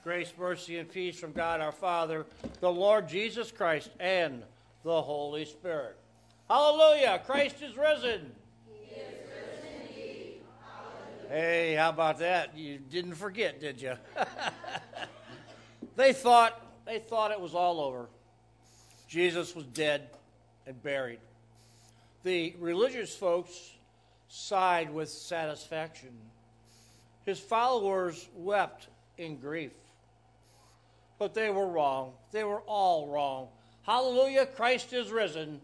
Grace, mercy, and peace from God our Father, the Lord Jesus Christ, and the Holy Spirit. Hallelujah! Christ is risen. He is risen indeed. Hallelujah. Hey, how about that? You didn't forget, did you? They thought it was all over. Jesus was dead and buried. The religious folks sighed with satisfaction. His followers wept in grief. But they were wrong. They were all wrong. Hallelujah, Christ is risen.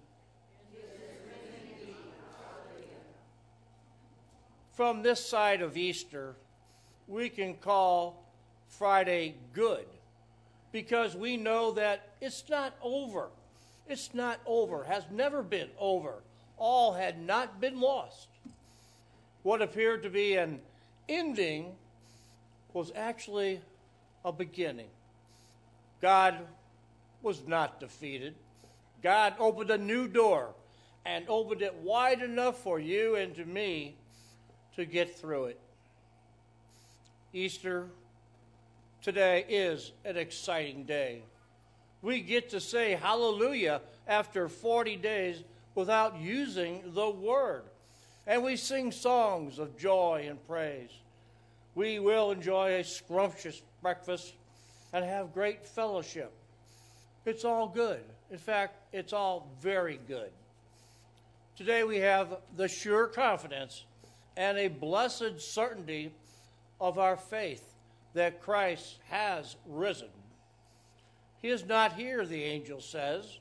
From this side of Easter, we can call Friday good because we know that it's not over. It's not over, has never been over. All had not been lost. What appeared to be an ending was actually a beginning. God was not defeated. God opened a new door and opened it wide enough for you and to me to get through it. Easter today is an exciting day. We get to say hallelujah after 40 days without using the word. And we sing songs of joy and praise. We will enjoy a scrumptious breakfast and have great fellowship. It's all good. In fact, it's all very good. Today we have the sure confidence and a blessed certainty of our faith that Christ has risen. He is not here, the angel says.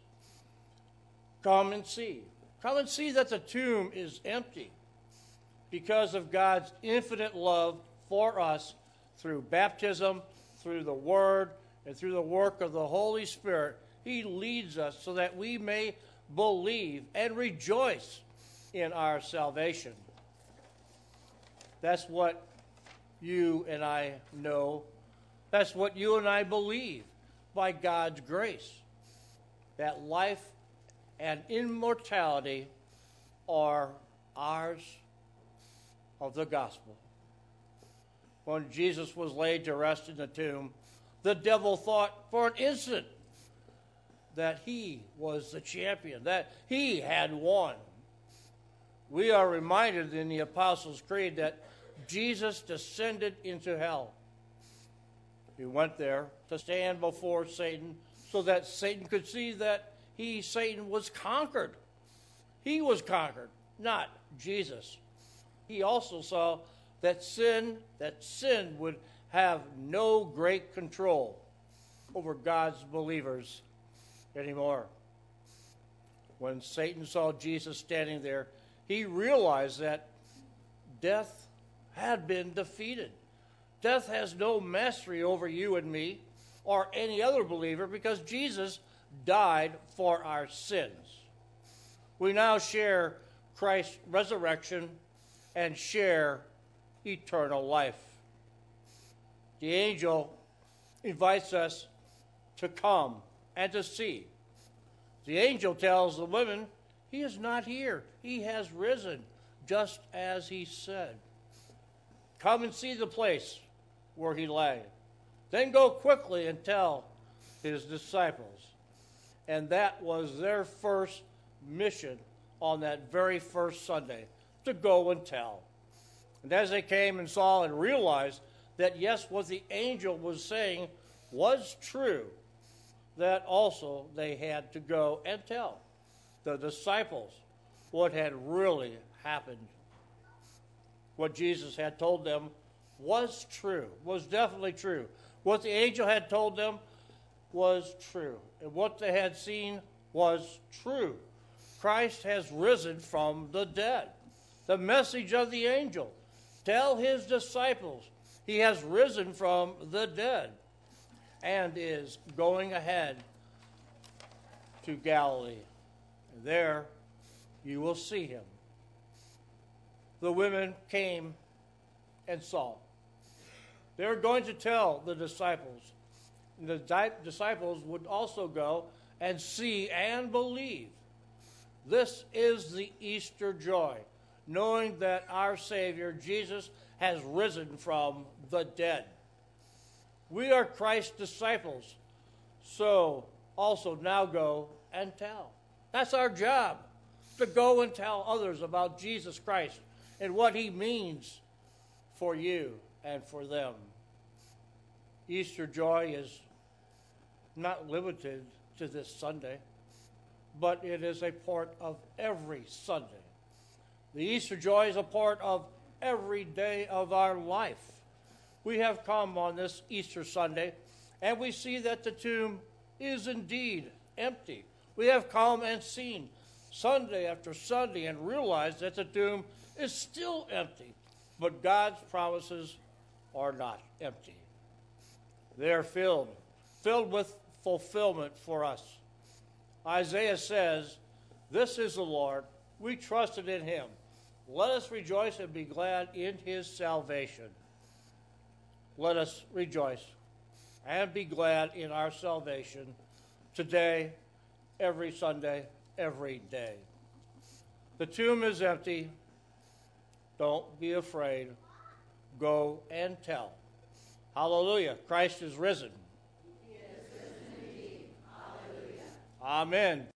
Come and see. Come and see that the tomb is empty because of God's infinite love for us through baptism, through the Word, and through the work of the Holy Spirit. He leads us so that we may believe and rejoice in our salvation. That's what you and I know. That's what you and I believe by God's grace. That life and immortality are ours of the gospel. When Jesus was laid to rest in the tomb, the devil thought for an instant that he was the champion, that he had won. We are reminded in the Apostles' Creed that Jesus descended into hell. He went there to stand before Satan so that Satan could see that Satan was conquered. He was conquered, not Jesus. He also saw that sin would have no great control over God's believers anymore. When Satan saw Jesus standing there, he realized that death had been defeated. Death has no mastery over you and me or any other believer because Jesus died for our sins. We now share Christ's resurrection and share eternal life. The angel invites us to come and to see. The angel tells the women, he is not here. He has risen, just as he said. Come and see the place where he lay. Then go quickly and tell his disciples. And that was their first mission on that very first Sunday, to go and tell. And as they came and saw and realized that, yes, what the angel was saying was true, that also they had to go and tell the disciples what had really happened. What Jesus had told them was true, was definitely true. What the angel had told them was true. And what they had seen was true. Christ has risen from the dead. The message of the angel. Tell his disciples he has risen from the dead and is going ahead to Galilee. There you will see him. The women came and saw. They were going to tell the disciples. And the disciples would also go and see and believe. This is the Easter joy, knowing that our Savior, Jesus, has risen from the dead. We are Christ's disciples. So also now go and tell. That's our job, to go and tell others about Jesus Christ and what he means for you and for them. Easter joy is not limited to this Sunday, but it is a part of every Sunday. The Easter joy is a part of every day of our life. We have come on this Easter Sunday, and we see that the tomb is indeed empty. We have come and seen Sunday after Sunday and realized that the tomb is still empty, but God's promises are not empty. They are filled with fulfillment for us. Isaiah says, "This is the Lord. We trusted in him. Let us rejoice and be glad in his salvation." Let us rejoice and be glad in our salvation today, every Sunday, every day. The tomb is empty. Don't be afraid. Go and tell. Hallelujah. Christ is risen. He is risen indeed. Hallelujah. Amen.